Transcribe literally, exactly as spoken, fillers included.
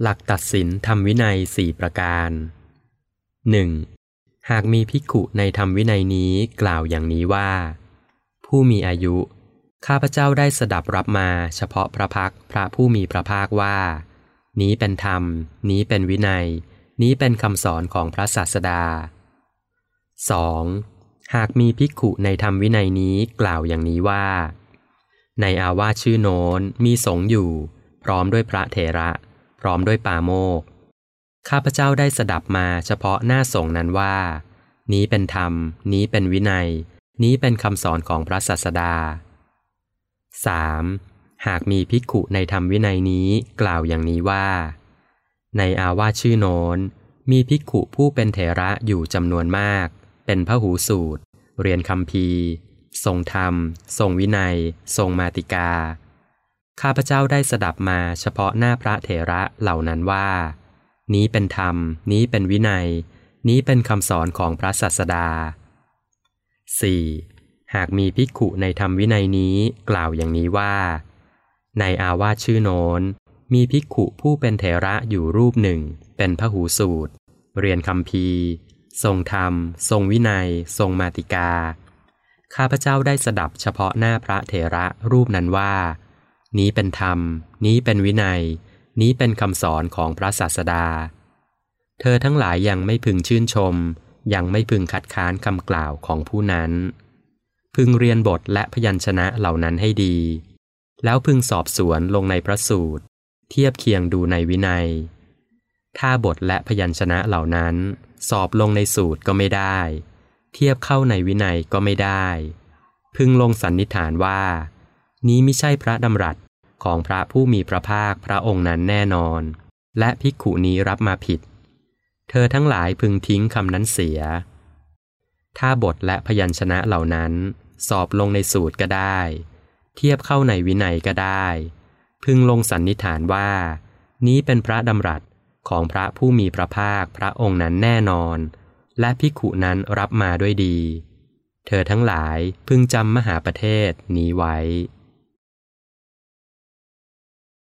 หลักตัดสินธรรมวินัยสี่ประการ หนึ่ง. หากมีภิกขุในธรรมวินัยนี้กล่าวอย่างนี้ว่าผู้มีอายุข้าพเจ้าได้สดับรับมาเฉพาะพระพักพระผู้มีพระภาคว่านี้เป็นธรรมนี้เป็นวินัยนี้เป็นคำสอนของพระศาสดา สอง. หากมีภิกขุในธรรมวินัยนี้กล่าวอย่างนี้ว่าในอาวาสชื่อโน้นมีสงฆ์อยู่พร้อมด้วยพระเถระพร้อมด้วยปาโมกข์ข้าพเจ้าได้สดับมาเฉพาะหน้าสงฆ์นั้นว่านี้เป็นธรรมนี้เป็นวินัยนี้เป็นคำสอนของพระศาสดา สาม. หากมีภิกขุในธรรมวินัยนี้กล่าวอย่างนี้ว่าในอาวาสชื่อโน้นมีภิกขุผู้เป็นเถระอยู่จำนวนมากเป็นพหูสูตรเรียนคัมภีร์ทรงธรรมทรงวินัยทรงมาติกาข้าพเจ้าได้สดับมาเฉพาะหน้าพระเถระเหล่านั้นว่านี้เป็นธรรมนี้เป็นวินัยนี้เป็นคำสอนของพระศาสดา สี่. หากมีภิกขุในธรรมวินัยนี้กล่าวอย่างนี้ว่าในอาวาสชื่อโน้นมีภิกขุผู้เป็นเถระอยู่รูปหนึ่งเป็นพหูสูตรเรียนคัมภีร์ทรงธรรมทรงวินัยทรงมาติกาข้าพเจ้าได้สดับเฉพาะหน้าพระเถระรูปนั้นว่านี้เป็นธรรมนี้เป็นวินัยนี้เป็นคำสอนของพระศาสดาเธอทั้งหลายยังไม่พึงชื่นชมยังไม่พึงคัดค้านคำกล่าวของผู้นั้นพึงเรียนบทและพยัญชนะเหล่านั้นให้ดีแล้วพึงสอบสวนลงในพระสูตรเทียบเคียงดูในวินัยถ้าบทและพยัญชนะเหล่านั้นสอบลงในสูตรก็ไม่ได้เทียบเข้าในวินัยก็ไม่ได้พึงลงสันนิษฐานว่านี้มิใช่พระดำรัสของพระผู้มีพระภาคพระองค์นั้นแน่นอนและภิกขุนี้รับมาผิดเธอทั้งหลายพึงทิ้งคำนั้นเสียถ้าบทและพยัญชนะเหล่านั้นสอบลงในสูตรก็ได้เทียบเข้าในวินัยก็ได้พึงลงสันนิษฐานว่านี้เป็นพระดำรัสของพระผู้มีพระภาคพระองค์นั้นแน่นอนและภิกขุนั้นรับมาด้วยดีเธอทั้งหลายพึงจำมหาประเทศนี้ไว้